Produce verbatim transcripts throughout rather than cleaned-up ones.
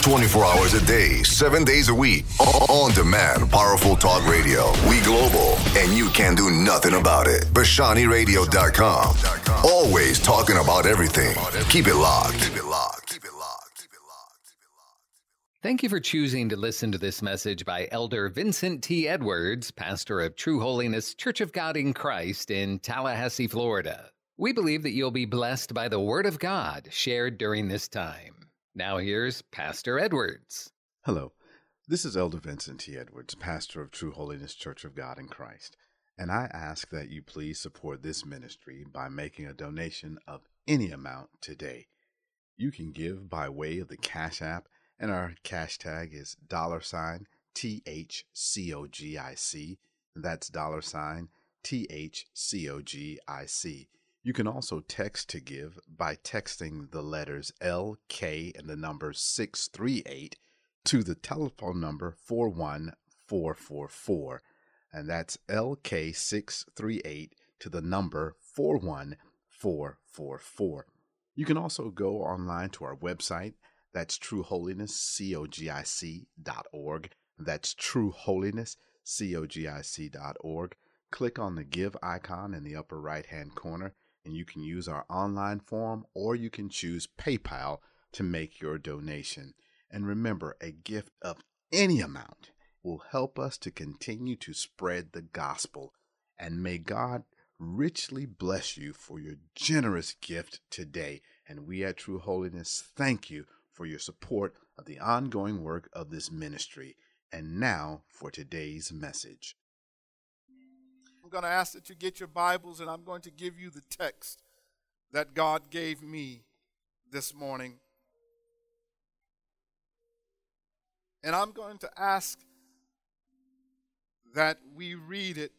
twenty-four hours a day, seven days a week. On demand, powerful talk radio. We global, and you can do nothing about it. Bashani Radio dot com. Always talking about everything. Keep it locked. Keep it locked. Keep it locked. Keep it locked. Keep it locked. Thank you for choosing to listen to this message by Elder Vincent T. Edwards, pastor of True Holiness Church of God in Christ in Tallahassee, Florida. We believe that you'll be blessed by the Word of God shared during this time. Now here's Pastor Edwards. Hello, this is Elder Vincent T. Edwards, pastor of True Holiness Church of God in Christ, and I ask that you please support this ministry by making a donation of any amount today. You can give by way of the Cash App, and our cash tag is dollar sign T H C O G I C. That's dollar sign T H C O G I C. You can also text to give by texting the letters L K and the number six three eight to the telephone number four one four four four. And that's L K six three eight to the number four one four four four. You can also go online to our website. That's true holiness cogic dot org. That's true holiness cogic dot org. Click on the give icon in the upper right hand corner, and you can use our online form, or you can choose PayPal to make your donation. And remember, a gift of any amount will help us to continue to spread the gospel. And may God richly bless you for your generous gift today. And we at True Holiness thank you for your support of the ongoing work of this ministry. And now for today's message. I'm going to ask that you get your Bibles, and I'm going to give you the text that God gave me this morning. And I'm going to ask that we read it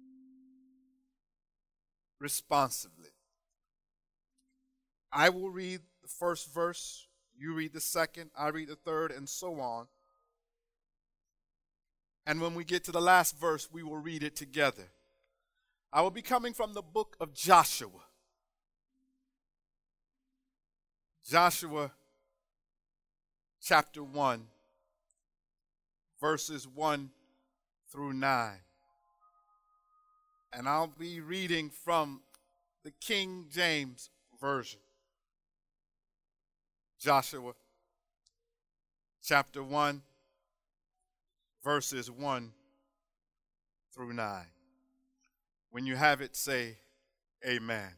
responsibly. I will read the first verse, you read the second, I read the third, and so on. And when we get to the last verse, we will read it together. I will be coming from the book of Joshua. Joshua chapter one, verses one through nine. And I'll be reading from the King James Version. Joshua chapter one, verses one through nine. When you have it, say amen.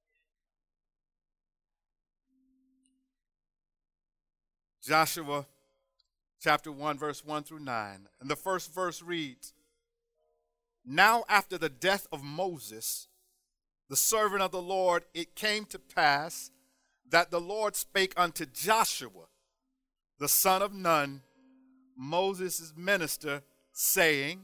Joshua chapter one, verse one through nine. And the first verse reads, Now after the death of Moses, the servant of the Lord, it came to pass that the Lord spake unto Joshua, the son of Nun, Moses' minister, saying,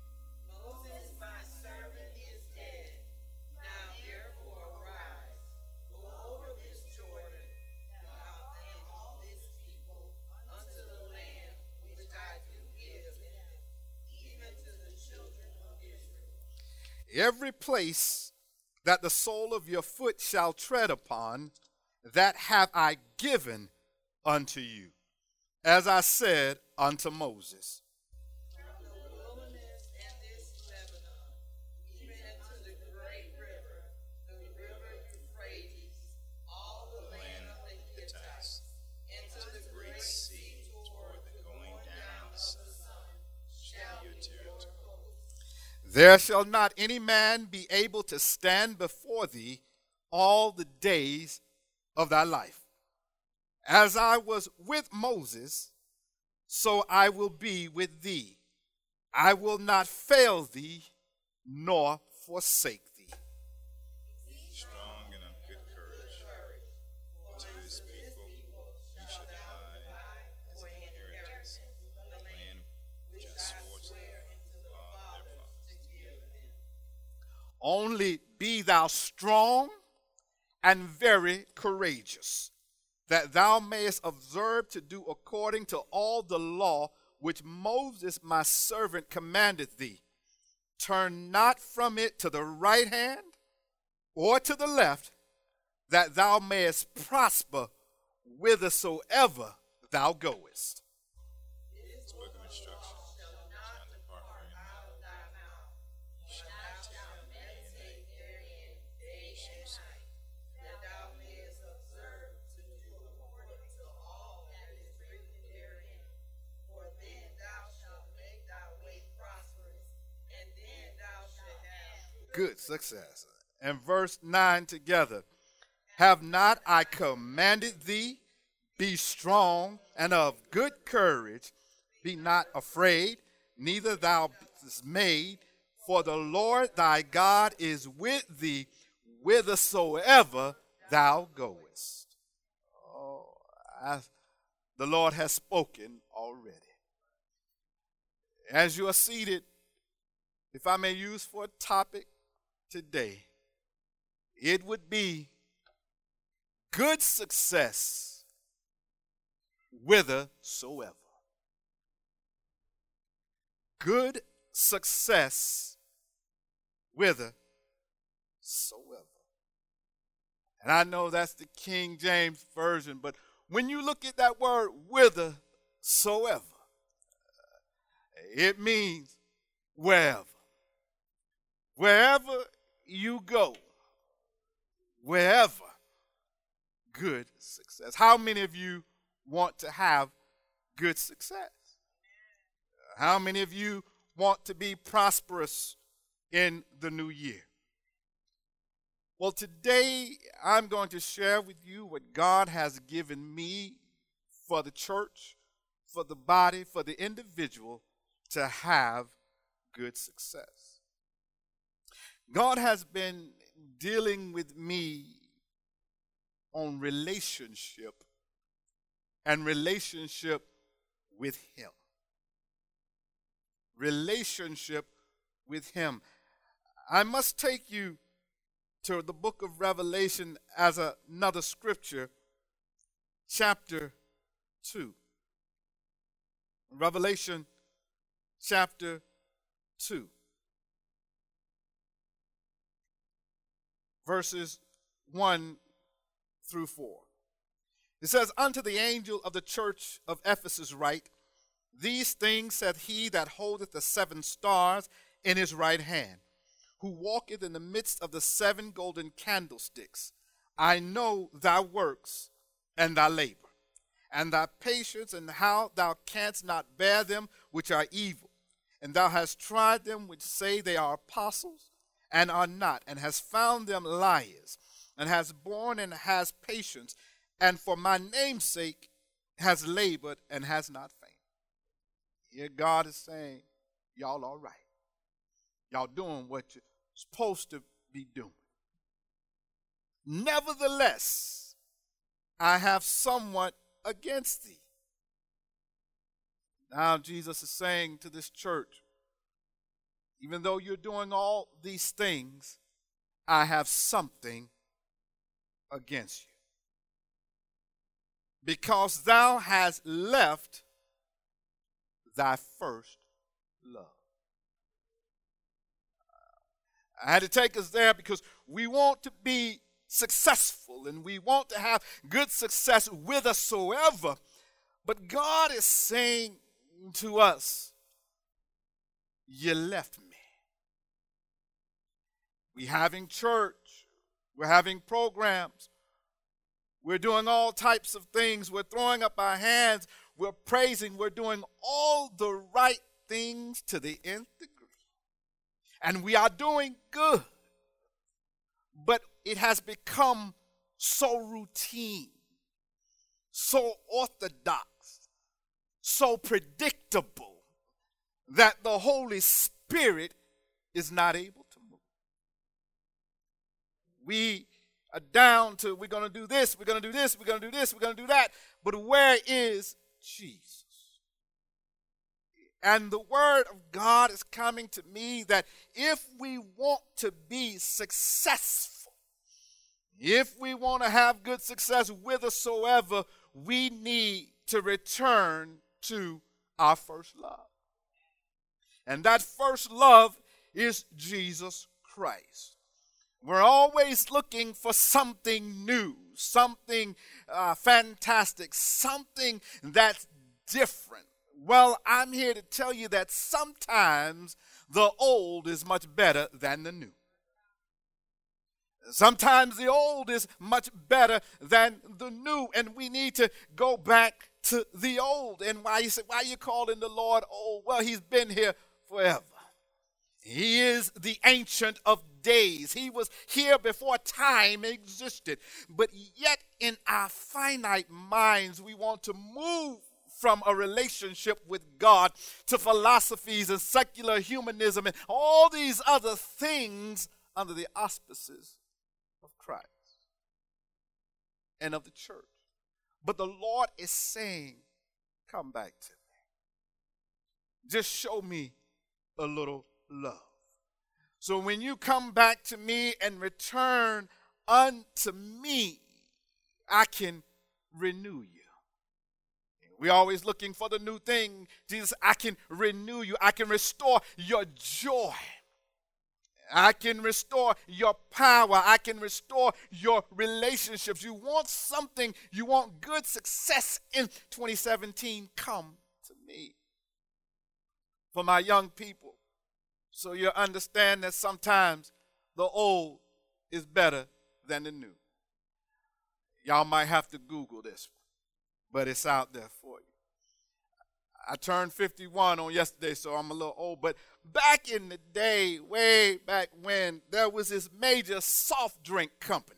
Every place that the sole of your foot shall tread upon, that have I given unto you, as I said unto Moses. From the wilderness and this Lebanon, even unto the great river, the river Euphrates, all the land of the Hittites, and to the great sea toward the going down of the sun, shall be your coast. There shall not any man be able to stand before thee all the days of thy life. As I was with Moses, so I will be with thee. I will not fail thee, nor forsake thee. Strong and of good courage. To this people you shall divide as an inheritance the land which I swore to their fathers to give them. Only be thou strong and very courageous, that thou mayest observe to do according to all the law which Moses my servant commanded thee. Turn not from it to the right hand or to the left, that thou mayest prosper whithersoever thou goest. This book of instruction shall not depart from your mouth. You shall meditate therein day and night, that thou mayest observe to do according to all that is written therein. For then thou shalt make thy way prosperous, and then thou shalt have Good success. And verse nine together. Have not I commanded thee? Be strong and of good courage. Be not afraid, neither thou be dismayed, for the Lord thy God is with thee whithersoever thou goest. Oh, I, the Lord has spoken already. As you are seated, if I may use for a topic today, it would be good success whithersoever. Good success whithersoever. And I know that's the King James Version, but when you look at that word whithersoever, it means wherever. Wherever you go, wherever, good success. How many of you want to have good success? How many of you want to be prosperous in the new year? Well, today I'm going to share with you what God has given me for the church, for the body, for the individual to have good success. God has been dealing with me on relationship and relationship with Him. Relationship with Him. I must take you to the book of Revelation as a, another scripture, chapter two. Revelation chapter two. Verses one through four. It says, Unto the angel of the church of Ephesus write, These things saith he that holdeth the seven stars in his right hand, who walketh in the midst of the seven golden candlesticks. I know thy works and thy labor, and thy patience, and how thou canst not bear them which are evil. And thou hast tried them which say they are apostles, and are not, and has found them liars, and has borne and has patience, and for my name's sake has labored and has not fainted. Here God is saying, y'all all right. Y'all doing what you're supposed to be doing. Nevertheless, I have somewhat against thee. Now Jesus is saying to this church, even though you're doing all these things, I have something against you. Because thou hast left thy first love. I had to take us there because we want to be successful and we want to have good success whithersoever. But God is saying to us, you left me. We're having church. We're having programs. We're doing all types of things. We're throwing up our hands. We're praising. We're doing all the right things to the nth degree. And we are doing good. But it has become so routine, so orthodox, so predictable that the Holy Spirit is not able to move. We are down to, we're going to do this, we're going to do this, we're going to do this, we're going to do that. But where is Jesus? And the word of God is coming to me that if we want to be successful, if we want to have good success whithersoever, we need to return to our first love. And that first love is Jesus Christ. We're always looking for something new, something uh, fantastic, something that's different. Well, I'm here to tell you that sometimes the old is much better than the new. Sometimes the old is much better than the new, and we need to go back to the old. And why you say, why are you calling the Lord old? Well, he's been here forever. He is the Ancient of Days. He was here before time existed. But yet in our finite minds, we want to move from a relationship with God to philosophies and secular humanism and all these other things under the auspices of Christ and of the church. But the Lord is saying, come back to me. Just show me a little love. So when you come back to me and return unto me, I can renew you. We're always looking for the new thing. Jesus, I can renew you. I can restore your joy. I can restore your power. I can restore your relationships. You want something, you want good success in twenty seventeen, come to me. For my young people, so you understand that sometimes the old is better than the new. Y'all might have to Google this one, but it's out there for you. I turned fifty-one on yesterday, so I'm a little old. But back in the day, way back when, there was this major soft drink company.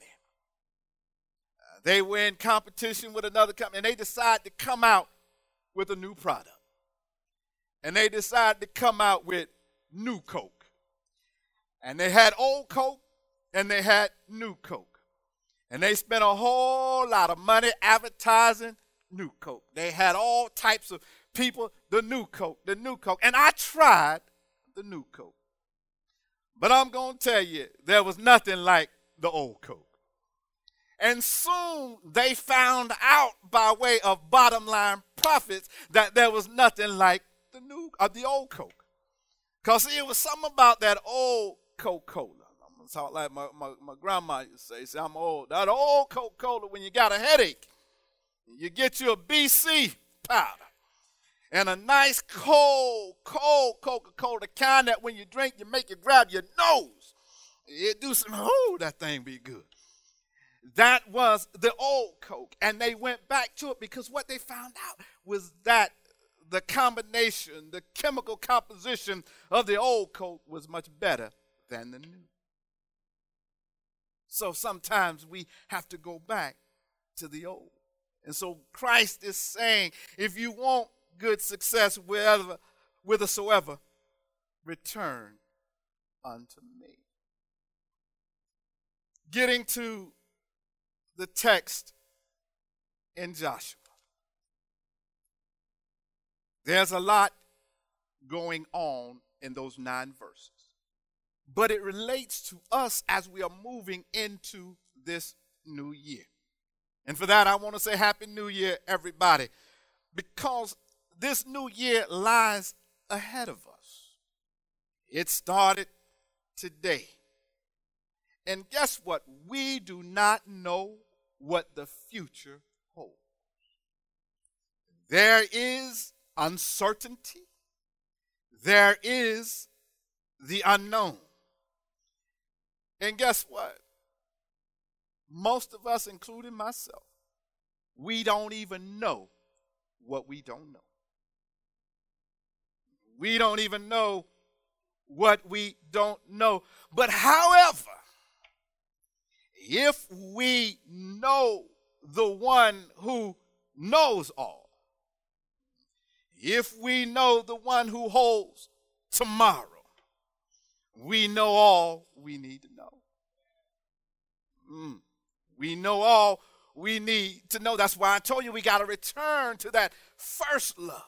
Uh, they were in competition with another company, and they decided to come out with a new product. And they decided to come out with New Coke. And they had old Coke, and they had New Coke. And they spent a whole lot of money advertising New Coke. They had all types of people, the New Coke, the New Coke. And I tried the New Coke. But I'm going to tell you, there was nothing like the old Coke. And soon they found out by way of bottom line profits that there was nothing like the new, or the old Coke. Because it was something about that old Coca-Cola. I'm going to talk like my, my, my grandma used to say, say, I'm old. That old Coca-Cola, when you got a headache, you get you a B C powder and a nice cold, cold Coca-Cola, the kind that when you drink, you make you grab your nose. It do some, oh, that thing be good. That was the old Coke, and they went back to it because what they found out was that the combination, the chemical composition of the old Coke was much better than the new. So sometimes we have to go back to the old. And so Christ is saying, if you want good success wherever, whithersoever, return unto me. Getting to the text in Joshua. There's a lot going on in those nine verses. But it relates to us as we are moving into this new year. And for that, I want to say Happy New Year, everybody, because this new year lies ahead of us. It started today. And guess what? We do not know what the future holds. There is uncertainty. There is the unknown. And guess what? Most of us, including myself, we don't even know what we don't know. We don't even know what we don't know. But however, if we know the one who knows all, if we know the one who holds tomorrow, we know all we need to know. Mm. We know all we need to know. That's why I told you we got to return to that first love.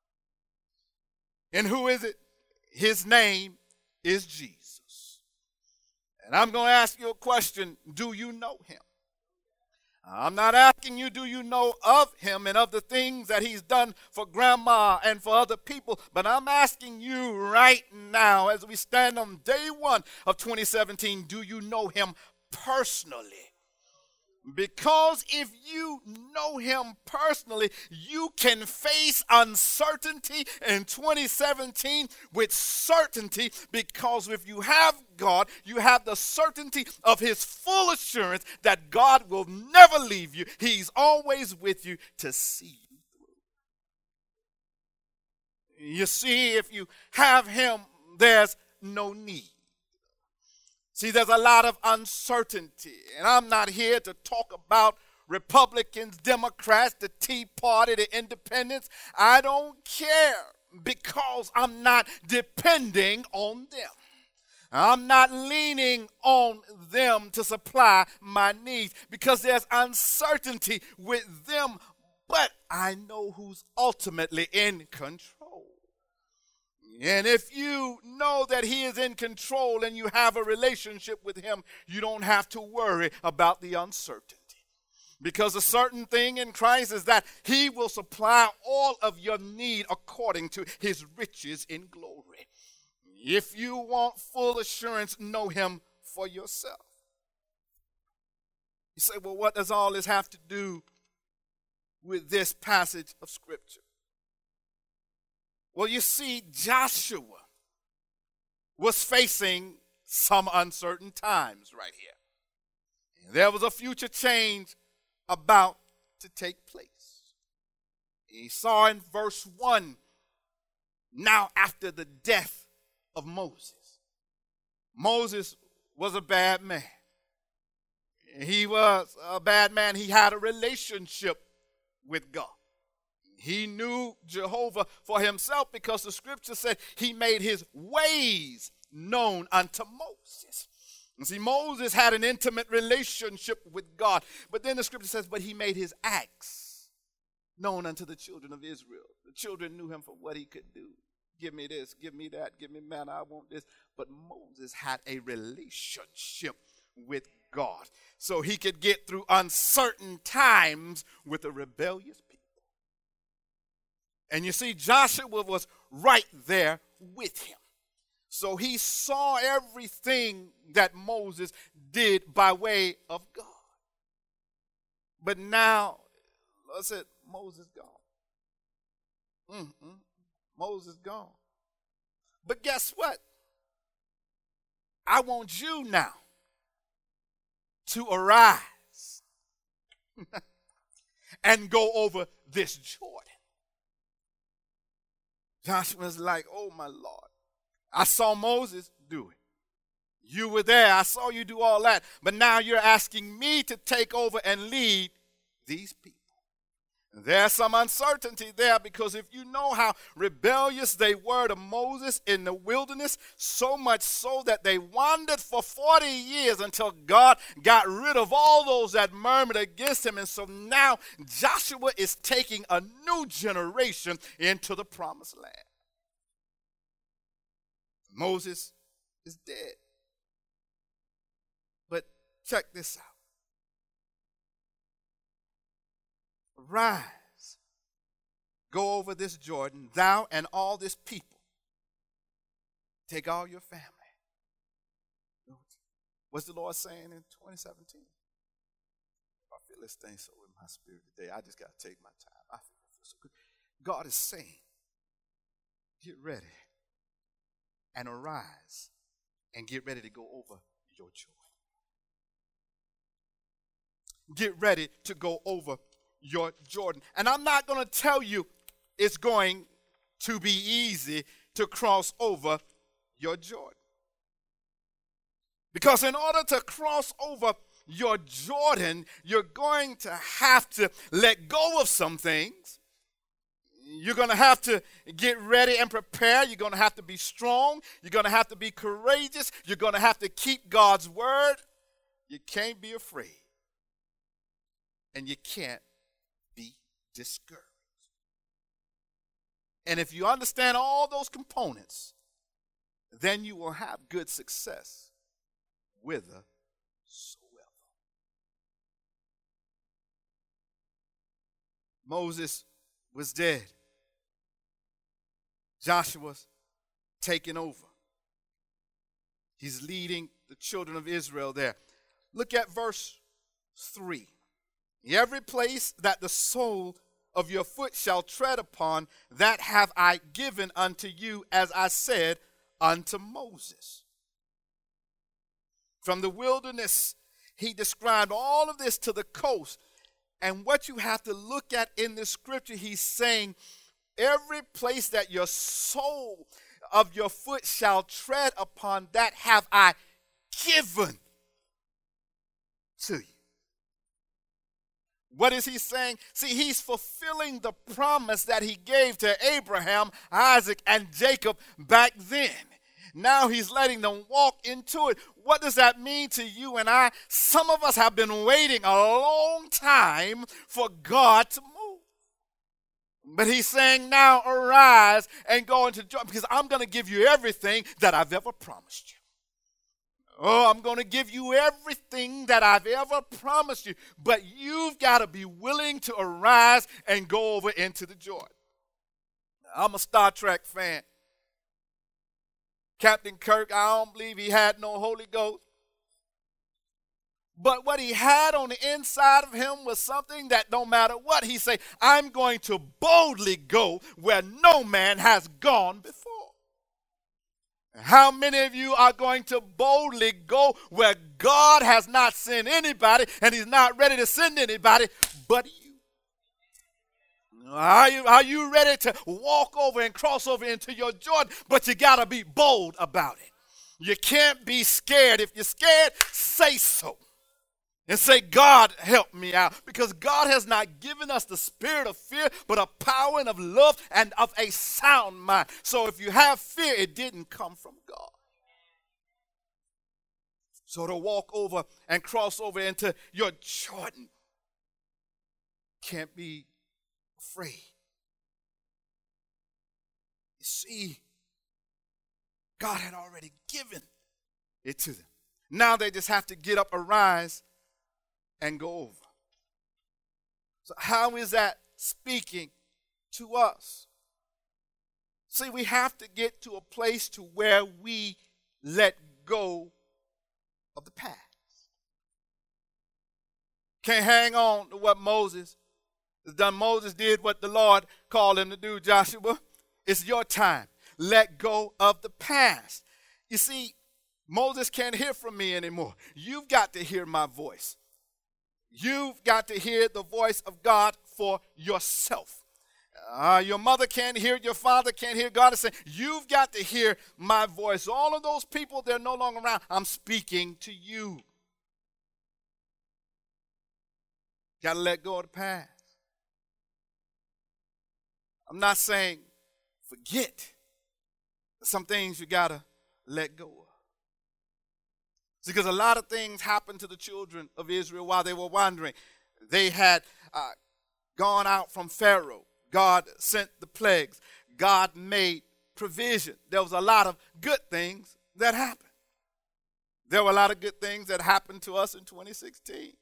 And who is it? His name is Jesus. And I'm going to ask you a question. Do you know him? I'm not asking you, do you know of him and of the things that he's done for grandma and for other people, but I'm asking you right now as we stand on day one of twenty seventeen, do you know him personally? Because if you know him personally, you can face uncertainty in twenty seventeen with certainty, because if you have God, you have the certainty of his full assurance that God will never leave you. He's always with you to see you through. You see, if you have him, there's no need. See, there's a lot of uncertainty, and I'm not here to talk about Republicans, Democrats, the Tea Party, the Independents. I don't care, because I'm not depending on them. I'm not leaning on them to supply my needs, because there's uncertainty with them, but I know who's ultimately in control. And if you know that he is in control and you have a relationship with him, you don't have to worry about the uncertainty. Because a certain thing in Christ is that he will supply all of your need according to his riches in glory. If you want full assurance, know him for yourself. You say, well, what does all this have to do with this passage of Scripture? Well, you see, Joshua was facing some uncertain times right here. There was a future change about to take place. He saw in verse one, now after the death of Moses. Moses was a bad man. He was a bad man. He had a relationship with God. He knew Jehovah for himself, because the scripture said he made his ways known unto Moses. And see, Moses had an intimate relationship with God. But then the scripture says, but he made his acts known unto the children of Israel. The children knew him for what he could do. Give me this, give me that, give me manna, I want this. But Moses had a relationship with God, so he could get through uncertain times with a rebellious people. And you see, Joshua was right there with him. So he saw everything that Moses did by way of God. But now, I said, Moses gone. Mm-mm. Moses gone. But guess what? I want you now to arise and go over this Jordan. Joshua's like, oh, my Lord. I saw Moses do it. You were there. I saw you do all that. But now you're asking me to take over and lead these people. There's some uncertainty there, because if you know how rebellious they were to Moses in the wilderness, so much so that they wandered for forty years until God got rid of all those that murmured against him. And so now Joshua is taking a new generation into the promised land. Moses is dead. But check this out. Rise, go over this Jordan, thou and all this people. Take all your family. What's the Lord saying in twenty seventeen? I feel this thing so in my spirit today. I just got to take my time. I feel, I feel so good. God is saying, get ready and arise and get ready to go over your Jordan. Get ready to go over your Jordan. And I'm not going to tell you it's going to be easy to cross over your Jordan. Because in order to cross over your Jordan, you're going to have to let go of some things. You're going to have to get ready and prepare. You're going to have to be strong. You're going to have to be courageous. You're going to have to keep God's word. You can't be afraid. And you can't be discouraged. And if you understand all those components, then you will have good success whithersoever. Moses was dead. Joshua's taken over. He's leading the children of Israel there. Look at verse three. Every place that the sole of your foot shall tread upon, that have I given unto you, as I said unto Moses. From the wilderness, he described all of this to the coast. And what you have to look at in the scripture, he's saying, every place that your sole of your foot shall tread upon, that have I given to you. What is he saying? See, he's fulfilling the promise that he gave to Abraham, Isaac, and Jacob back then. Now he's letting them walk into it. What does that mean to you and I? Some of us have been waiting a long time for God to move. But he's saying now, arise and go into joy, because I'm going to give you everything that I've ever promised you. Oh, I'm going to give you everything that I've ever promised you. But you've got to be willing to arise and go over into the Jordan. I'm a Star Trek fan. Captain Kirk, I don't believe he had no Holy Ghost. But what he had on the inside of him was something that no matter what, he said, I'm going to boldly go where no man has gone before. How many of you are going to boldly go where God has not sent anybody and he's not ready to send anybody but you? Are you, are you ready to walk over and cross over into your Jordan? But you got to be bold about it. You can't be scared. If you're scared, say so. And say, God, help me out. Because God has not given us the spirit of fear, but of power and of love and of a sound mind. So if you have fear, it didn't come from God. So to walk over and cross over into your Jordan, can't be afraid. You see, God had already given it to them. Now they just have to get up, arise, and go over. So how is that speaking to us? See, we have to get to a place to where we let go of the past. Can't hang on to what Moses has done. Moses did what the Lord called him to do, Joshua. It's your time. Let go of the past. You see, Moses can't hear from me anymore. You've got to hear my voice. You've got to hear the voice of God for yourself. Uh, your mother can't hear, your father can't hear. God is saying, you've got to hear my voice. All of those people, they're no longer around. I'm speaking to you. Got to let go of the past. I'm not saying forget. Some things you got to let go of. Because a lot of things happened to the children of Israel while they were wandering. They had uh, gone out from Pharaoh. God sent the plagues. God made provision. There was a lot of good things that happened. There were a lot of good things that happened to us in twenty sixteen.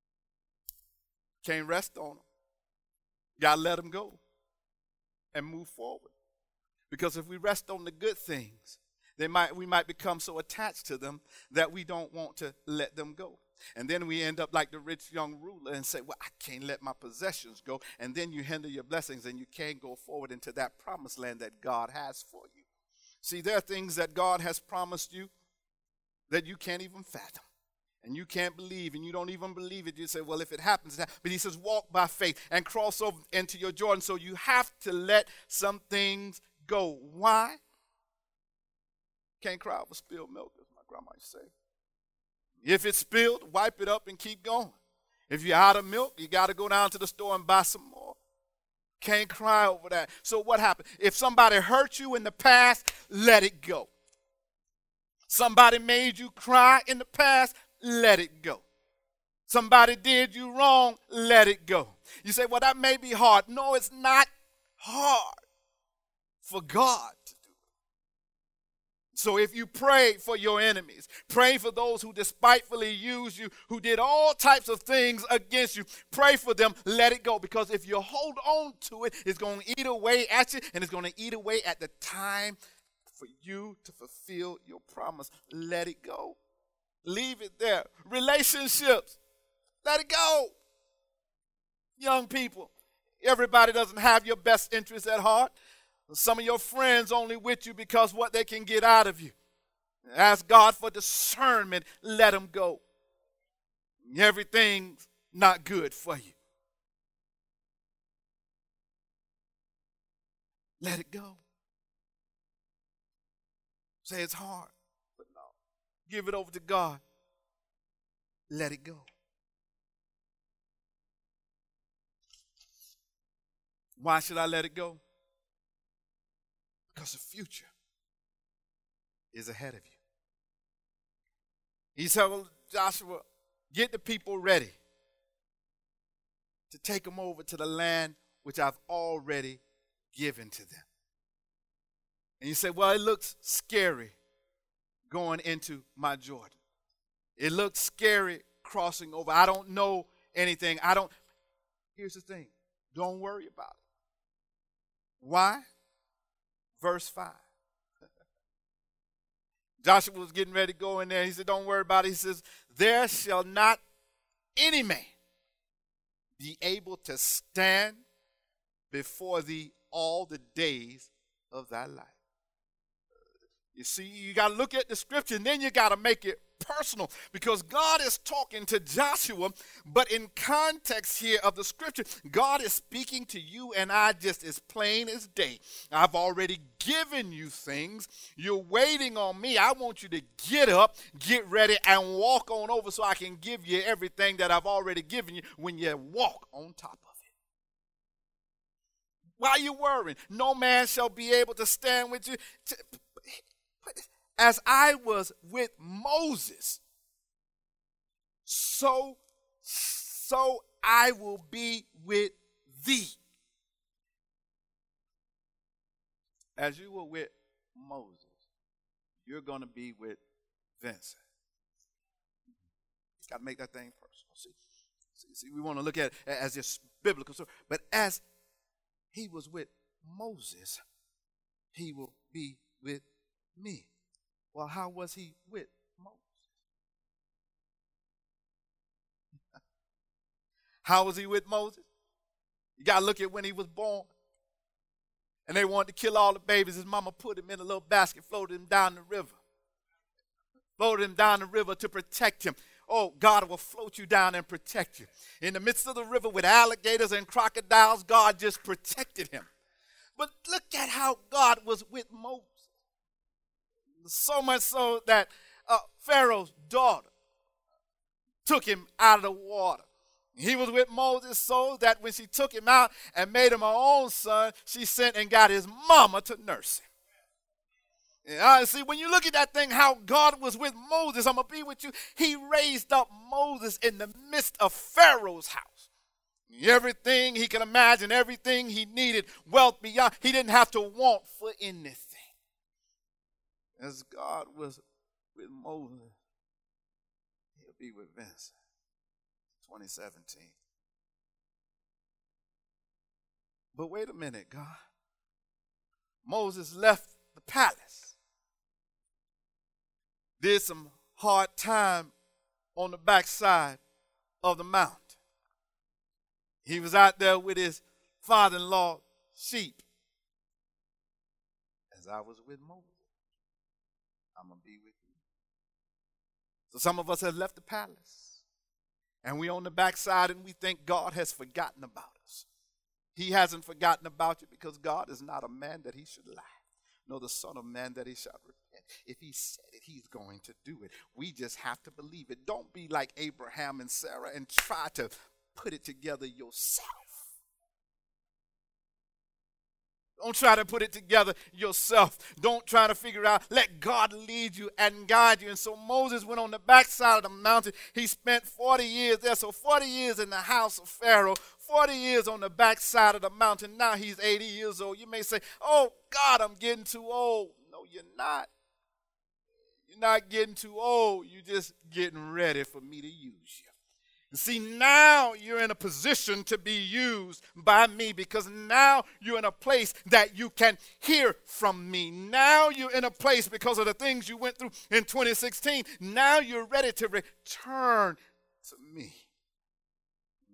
Can't rest on them. Got to let them go and move forward. Because if we rest on the good things, They might, we might become so attached to them that we don't want to let them go. And then we end up like the rich young ruler and say, well, I can't let my possessions go. And then you hinder your blessings and you can't go forward into that promised land that God has for you. See, there are things that God has promised you that you can't even fathom. And you can't believe, and you don't even believe it. You say, well, if it happens, but he says, walk by faith and cross over into your Jordan. So you have to let some things go. Why? Can't cry over spilled milk, as my grandma used to say. If it's spilled, wipe it up and keep going. If you're out of milk, you got to go down to the store and buy some more. Can't cry over that. So what happened? If somebody hurt you in the past, let it go. Somebody made you cry in the past, let it go. Somebody did you wrong, let it go. You say, well, that may be hard. No, it's not hard for God to do. So if you pray for your enemies, pray for those who despitefully use you, who did all types of things against you, pray for them, let it go. Because if you hold on to it, it's going to eat away at you, and it's going to eat away at the time for you to fulfill your promise. Let it go. Leave it there. Relationships. Let it go. Young people, everybody doesn't have your best interests at heart. Some of your friends only with you because what they can get out of you. Ask God for discernment. Let them go. Everything's not good for you. Let it go. Say it's hard, but no. Give it over to God. Let it go. Why should I let it go? Because the future is ahead of you. He said, well, Joshua, get the people ready to take them over to the land which I've already given to them. And you say, well, it looks scary going into my Jordan. It looks scary crossing over. I don't know anything. I don't. Here's the thing. Don't worry about it. Why? Verse five. Joshua was getting ready to go in there. He said, don't worry about it. He says, there shall not any man be able to stand before thee all the days of thy life. You see, you got to look at the scripture, and then you got to make it personal, because God is talking to Joshua, but in context here of the scripture, God is speaking to you and I just as plain as day. I've already given you things. You're waiting on me. I want you to get up, get ready, and walk on over so I can give you everything that I've already given you when you walk on top of it. Why are you worrying? No man shall be able to stand with you. As I was with Moses, so, so I will be with thee. As you were with Moses, you're going to be with Vincent. Got to make that thing personal. See, see, see we want to look at it as this biblical story. But as he was with Moses, he will be with me. Well, how was he with Moses? How was he with Moses? You got to look at when he was born. And they wanted to kill all the babies. His mama put him in a little basket, floated him down the river. Floated him down the river to protect him. Oh, God will float you down and protect you. In the midst of the river with alligators and crocodiles, God just protected him. But look at how God was with Moses. So much so that uh, Pharaoh's daughter took him out of the water. He was with Moses so that when she took him out and made him her own son, she sent and got his mama to nurse him. Yeah, see, when you look at that thing, how God was with Moses, I'm going to be with you. He raised up Moses in the midst of Pharaoh's house. Everything he could imagine, everything he needed, wealth beyond, he didn't have to want for anything. As God was with Moses, he'll be with Vincent. twenty seventeen. But wait a minute, God. Moses left the palace. Did some hard time on the backside of the mountain. He was out there with his father-in-law sheep. As I was with Moses, I'm going to be with you. So some of us have left the palace, and we on the backside, and we think God has forgotten about us. He hasn't forgotten about you, because God is not a man that he should lie, nor the son of man that he shall repent. If he said it, he's going to do it. We just have to believe it. Don't be like Abraham and Sarah and try to put it together yourself. Don't try to put it together yourself. Don't try to figure out. Let God lead you and guide you. And so Moses went on the backside of the mountain. He spent forty years there. So forty years in the house of Pharaoh, forty years on the backside of the mountain. Now he's eighty years old. You may say, oh, God, I'm getting too old. No, you're not. You're not getting too old. You're just getting ready for me to use you. See, now you're in a position to be used by me, because now you're in a place that you can hear from me. Now you're in a place, because of the things you went through in twenty sixteen, now you're ready to return to me.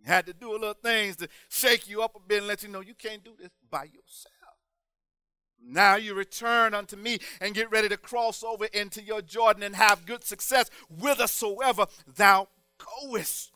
Had to do a little things to shake you up a bit and let you know you can't do this by yourself. Now you return unto me and get ready to cross over into your Jordan and have good success whithersoever thou goest.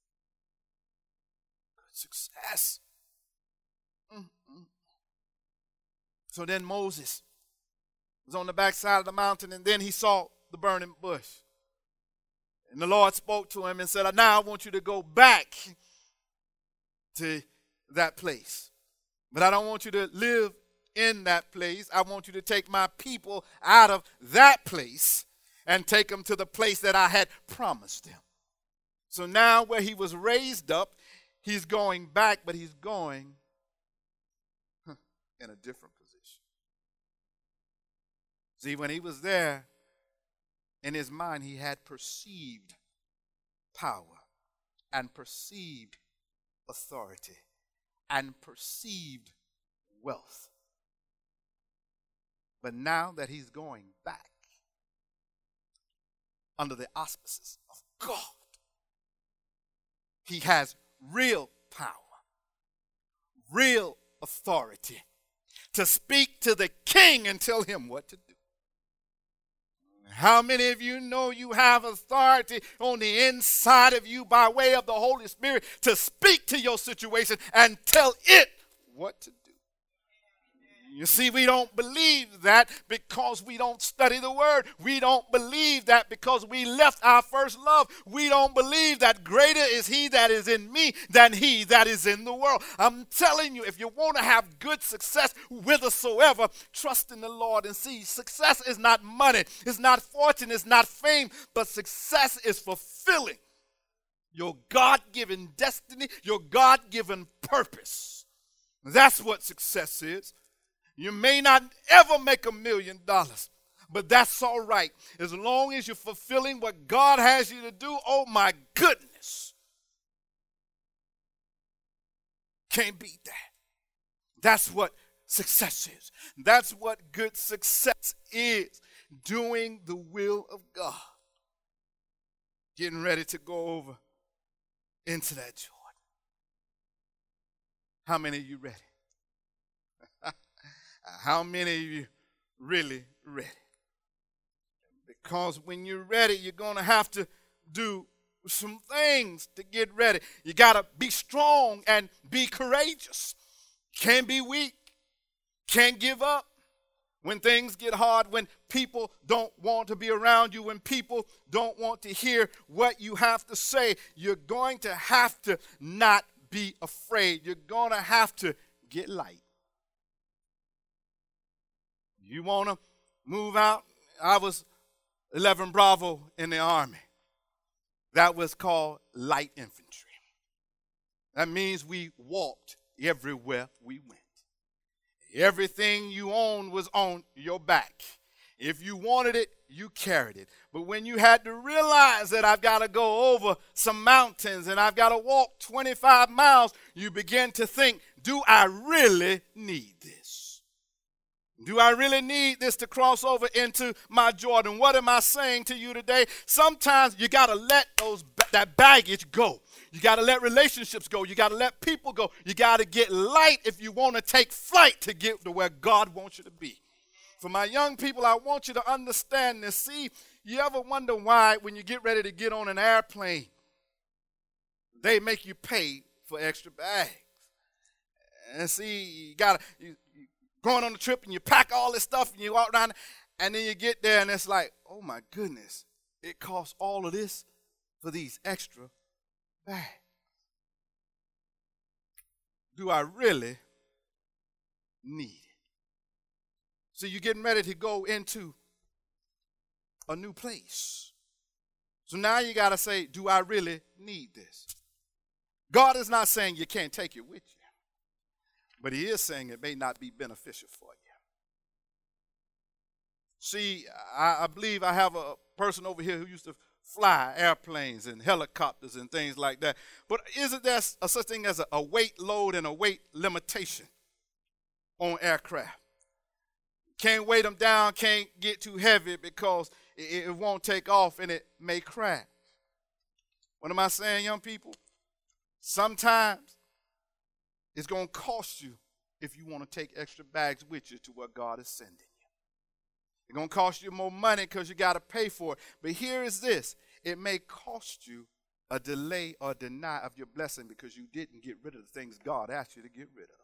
Good success. Mm-mm. So then Moses was on the backside of the mountain, and then he saw the burning bush. And the Lord spoke to him and said, now I want you to go back to that place. But I don't want you to live in that place. I want you to take my people out of that place and take them to the place that I had promised them. So now where he was raised up, he's going back, but he's going huh, in a different position. See, when he was there, in his mind, he had perceived power and perceived authority and perceived wealth. But now that he's going back under the auspices of God, he has real power, real authority to speak to the king and tell him what to do. How many of you know you have authority on the inside of you by way of the Holy Spirit to speak to your situation and tell it what to do? You see, we don't believe that because we don't study the word. We don't believe that because we left our first love. We don't believe that greater is he that is in me than he that is in the world. I'm telling you, if you want to have good success whithersoever, trust in the Lord and see. Success is not money. It's not fortune. It's not fame. But success is fulfilling your God-given destiny, your God-given purpose. That's what success is. You may not ever make a million dollars, but that's all right. As long as you're fulfilling what God has you to do, oh my goodness. Can't beat that. That's what success is. That's what good success is. Doing the will of God. Getting ready to go over into that Jordan. How many of you ready? How many of you really ready? Because when you're ready, you're going to have to do some things to get ready. You got to be strong and be courageous. Can't be weak. Can't give up. When things get hard, when people don't want to be around you, when people don't want to hear what you have to say, you're going to have to not be afraid. You're going to have to get light. You want to move out? I was eleven Bravo in the Army. That was called light infantry. That means we walked everywhere we went. Everything you owned was on your back. If you wanted it, you carried it. But when you had to realize that I've got to go over some mountains and I've got to walk twenty-five miles, you begin to think, do I really need this? Do I really need this to cross over into my Jordan? What am I saying to you today? Sometimes you got to let those that baggage go. You got to let relationships go. You got to let people go. You got to get light if you want to take flight to get to where God wants you to be. For my young people, I want you to understand this. See, you ever wonder why when you get ready to get on an airplane, they make you pay for extra bags? And see, you got to... going on the trip and you pack all this stuff and you walk around and then you get there and it's like, oh my goodness, it costs all of this for these extra bags. Do I really need it? So you're getting ready to go into a new place. So now you got to say, do I really need this? God is not saying you can't take it with you. But he is saying it may not be beneficial for you. See, I, I believe I have a person over here who used to fly airplanes and helicopters and things like that. But isn't there a such thing as a, a weight load and a weight limitation on aircraft? Can't weight them down, can't get too heavy because it, it won't take off and it may crash. What am I saying, young people? Sometimes it's going to cost you if you want to take extra bags with you to where God is sending you. It's going to cost you more money because you got to pay for it. But here is this. It may cost you a delay or deny of your blessing because you didn't get rid of the things God asked you to get rid of.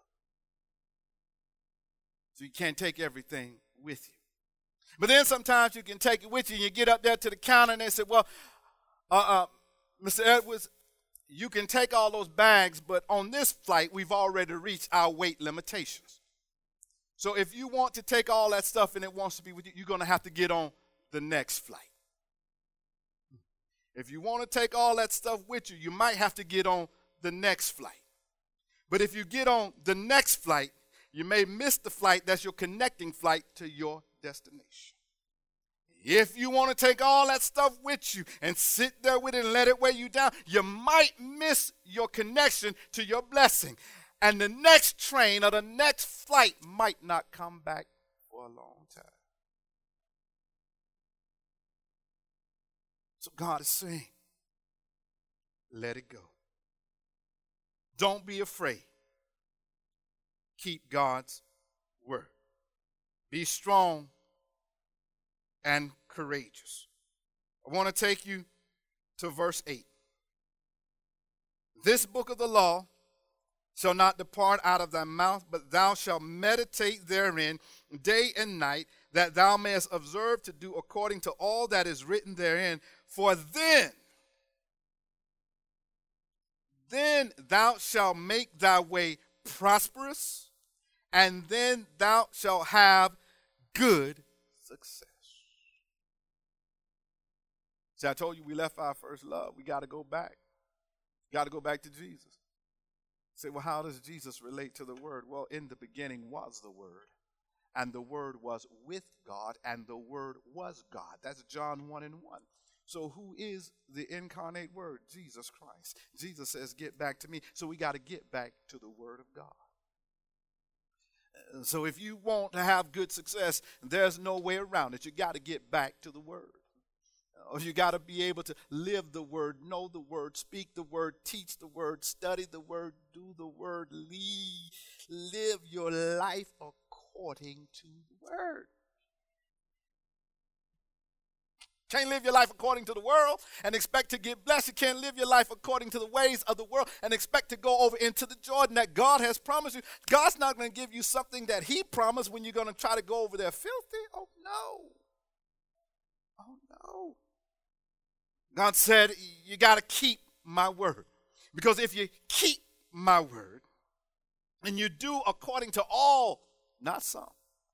So you can't take everything with you. But then sometimes you can take it with you and you get up there to the counter and they say, well, uh, uh, Mister Edwards, you can take all those bags, but on this flight, we've already reached our weight limitations. So if you want to take all that stuff and it wants to be with you, you're going to have to get on the next flight. If you want to take all that stuff with you, you might have to get on the next flight. But if you get on the next flight, you may miss the flight that's your connecting flight to your destination. If you want to take all that stuff with you and sit there with it and let it weigh you down, you might miss your connection to your blessing. And the next train or the next flight might not come back for a long time. So God is saying, let it go. Don't be afraid. Keep God's word. Be strong and courageous. I want to take you to verse eight. This book of the law shall not depart out of thy mouth, but thou shalt meditate therein day and night, that thou mayest observe to do according to all that is written therein. For then, then thou shalt make thy way prosperous, and then thou shalt have good success. See, I told you we left our first love. We got to go back. Got to go back to Jesus. Say, well, how does Jesus relate to the Word? Well, in the beginning was the Word, and the Word was with God, and the Word was God. That's John one and one. So who is the incarnate Word? Jesus Christ. Jesus says, get back to me. So we got to get back to the Word of God. So if you want to have good success, there's no way around it. You got to get back to the Word. Or you got to be able to live the Word, know the Word, speak the Word, teach the Word, study the Word, do the Word, lead, live your life according to the Word. Can't live your life according to the world and expect to get blessed. You can't live your life according to the ways of the world and expect to go over into the Jordan that God has promised you. God's not going to give you something that he promised when you're going to try to go over there filthy. Oh, no. Oh, no. God said, you got to keep my word. Because if you keep my word and you do according to all, not some.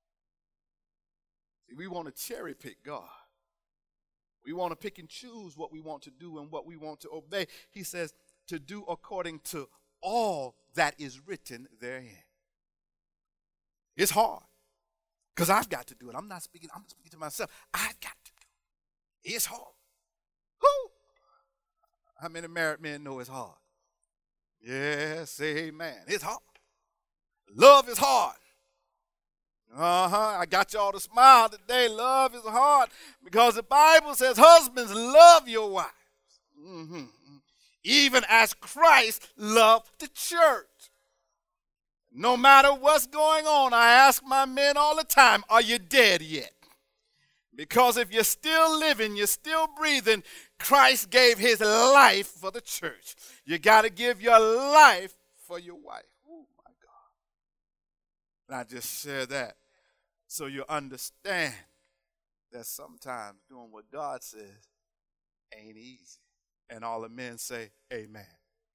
See, we want to cherry pick God. We want to pick and choose what we want to do and what we want to obey. He says to do according to all that is written therein. It's hard because I've got to do it. I'm not speaking, I'm speaking to myself. I've got to do it. It's hard. Who? How many married men know it's hard? Yes, amen. It's hard. Love is hard. Uh-huh. I got y'all to smile today. Love is hard because the Bible says, husbands, love your wives. Mm-hmm. Even as Christ loved the church. No matter what's going on, I ask my men all the time, are you dead yet? Because if you're still living, you're still breathing, Christ gave his life for the church. You got to give your life for your wife. Oh, my God. And I just share that so you understand that sometimes doing what God says ain't easy. And all the men say, amen.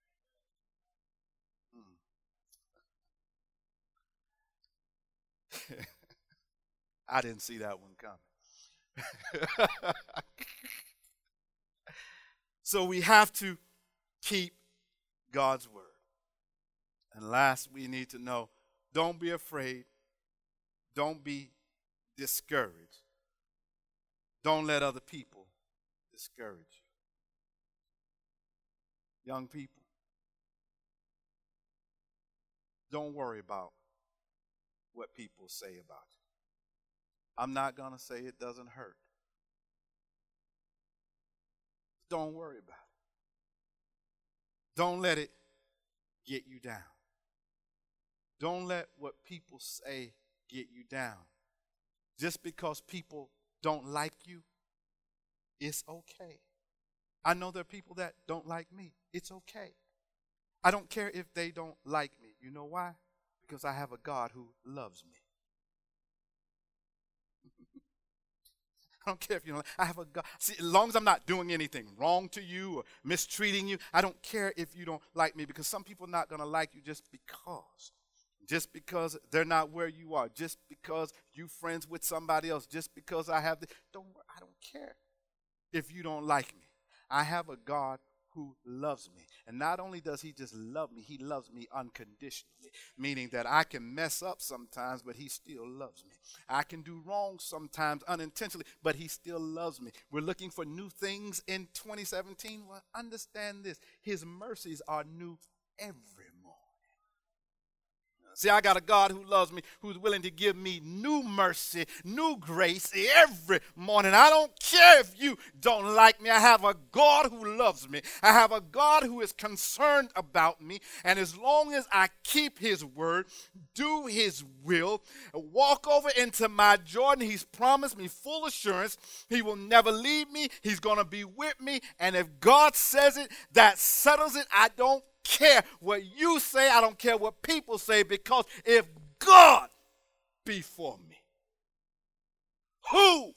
Hmm. I didn't see that one coming. So we have to keep God's word. And last, we need to know, don't be afraid. Don't be discouraged. Don't let other people discourage you. Young people, don't worry about what people say about you. I'm not going to say it doesn't hurt. Don't worry about it. Don't let it get you down. Don't let what people say get you down. Just because people don't like you, it's okay. I know there are people that don't like me. It's okay. I don't care if they don't like me. You know why? Because I have a God who loves me. I don't care if you don't. I have a God. See, as long as I'm not doing anything wrong to you or mistreating you, I don't care if you don't like me, because some people are not going to like you just because. Just because they're not where you are. Just because you're friends with somebody else. Just because I have the. Don't. I don't care if you don't like me. I have a God who loves me. And not only does he just love me, he loves me unconditionally, meaning that I can mess up sometimes, but he still loves me. I can do wrong sometimes unintentionally, but he still loves me. We're looking for new things in twenty seventeen. Well, understand this. His mercies are new every morning. See, I got a God who loves me, who's willing to give me new mercy, new grace every morning. I don't care if you don't like me. I have a God who loves me. I have a God who is concerned about me. And as long as I keep his word, do his will, walk over into my Jordan, he's promised me full assurance. He will never leave me. He's going to be with me. And if God says it, that settles it. I don't care what you say. I don't care what people say, because if God be for me, who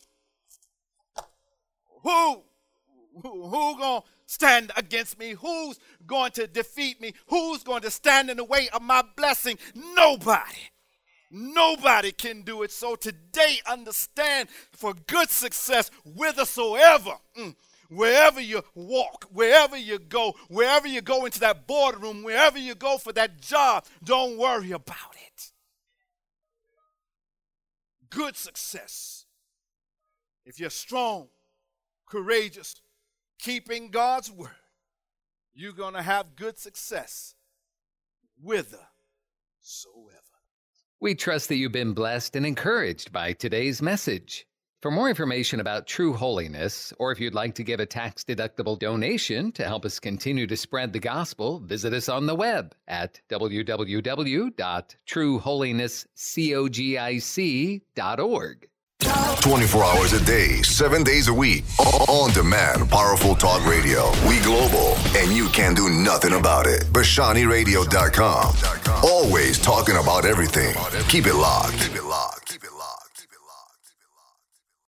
who who, who gonna stand against me? Who's going to defeat me? Who's going to stand in the way of my blessing? Nobody. Nobody can do it. So today, understand, for good success whithersoever, mm, wherever you walk, wherever you go, wherever you go into that boardroom, wherever you go for that job, don't worry about it. Good success. If you're strong, courageous, keeping God's word, you're going to have good success whithersoever. We trust that you've been blessed and encouraged by today's message. For more information about True Holiness, or if you'd like to give a tax-deductible donation to help us continue to spread the gospel, visit us on the web at w w w dot true holiness cogic dot org. twenty-four hours a day, seven days a week. On demand, powerful talk radio. We global, and you can't do nothing about it. Bashani Radio dot com. Always talking about everything. Keep it locked.